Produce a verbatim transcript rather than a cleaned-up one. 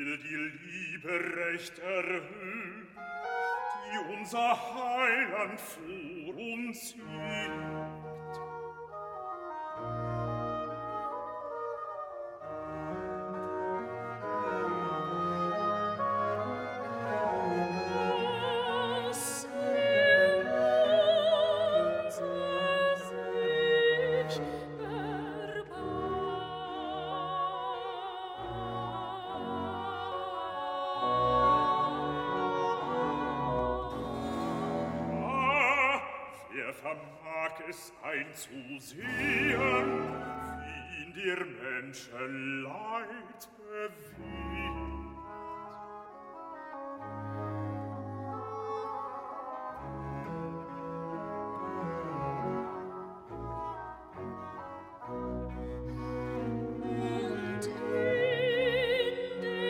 will die Liebe recht erhöht, die unser Heiland vor uns legt. Vermag es einzusehen, wie in dir Menschen Leid bewegt.